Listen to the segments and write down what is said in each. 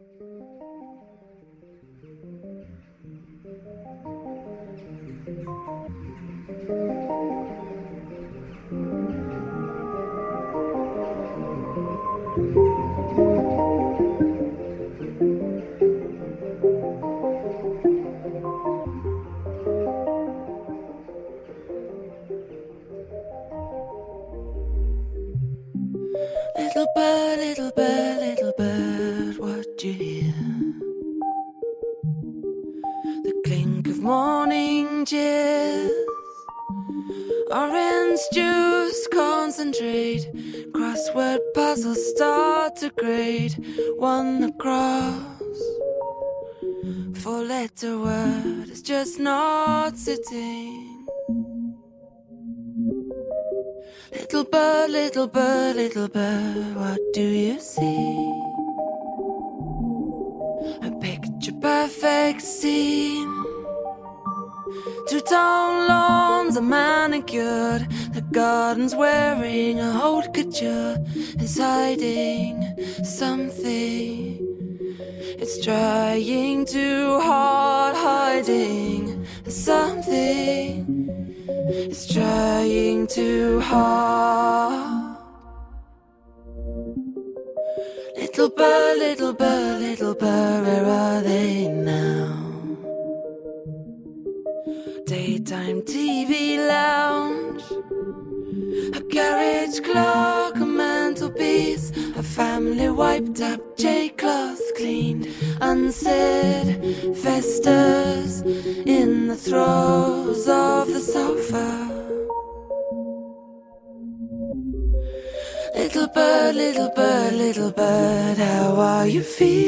Little bird, little bird, little bird, what do you hear? The clink of morning cheers, orange juice, concentrate, crossword puzzles start to grade, one across, four-letter word is just not sitting. Little bird, little bird, little bird, what do you see? A picture perfect scene. Two-tone lawns are manicured. The garden's wearing a haute couture. It's hiding something. It's trying too hard, hiding something. It's trying too hard. Little bird, little bird, little bird, where are they now? Daytime TV lounge, a carriage clock, a mantelpiece, a family wiped up, J-cloth cleaned, unsaid festas in the throes of the sofa. Little bird, little bird, little bird, how are you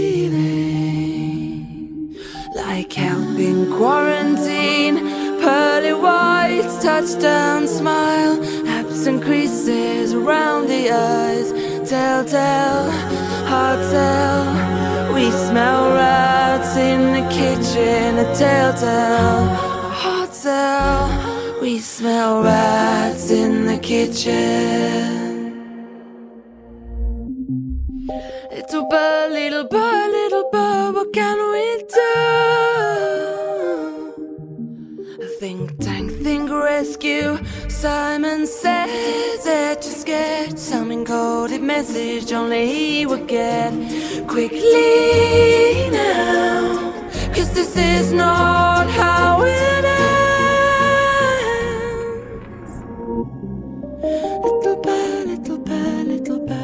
feeling? Like helping quarantine, pearly whites, touchdown smile, absent creases around the eyes, telltale, hard sell. We smell rats in the kitchen, a telltale, hard sell. We smell rats in the kitchen. Little bird, little bird, little bird, what can we do? A think tank, think rescue. Simon says etch a sketch, some encoded message only he would get. Quickly now, 'cause this is not how it ends. Little bird, little bird, little bird.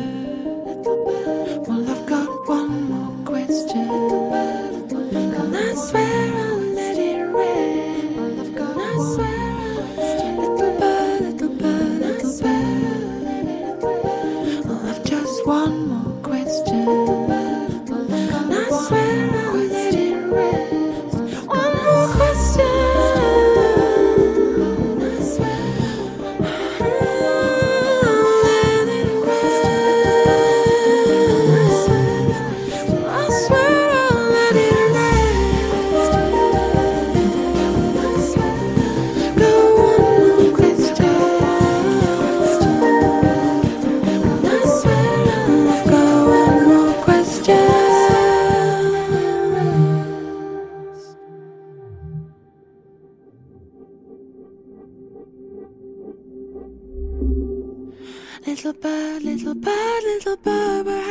Well, I've got one more question, and I swear I'll let it rain. Well, I've got, I swear little bird, little bird, little bird. Well, I've just one more question, and I swear I'll let it rain. One more question. Little bird, little bird, little bird,